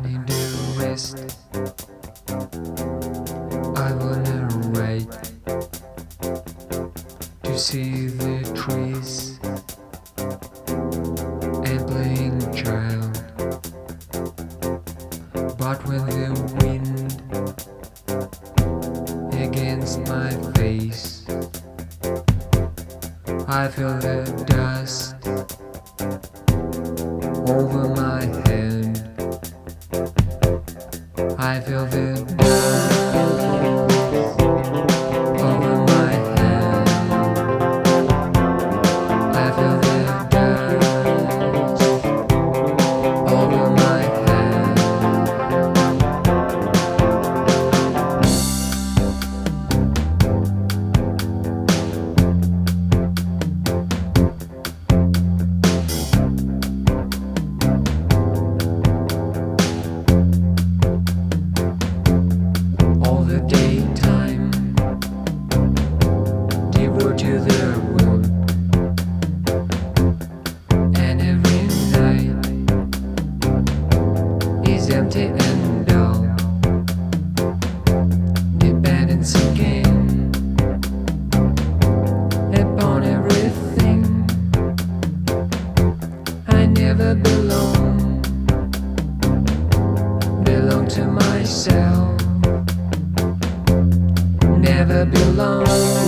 need a rest. I wanna wait to see the trees and playing child. But when the wind against my face, I feel the dust over my head. I feel the dust over my head. I feel the dust over my head. All the daytime devoted to their work, and every night is empty and dull. Dependence again upon everything. I never belong to myself. Never belong.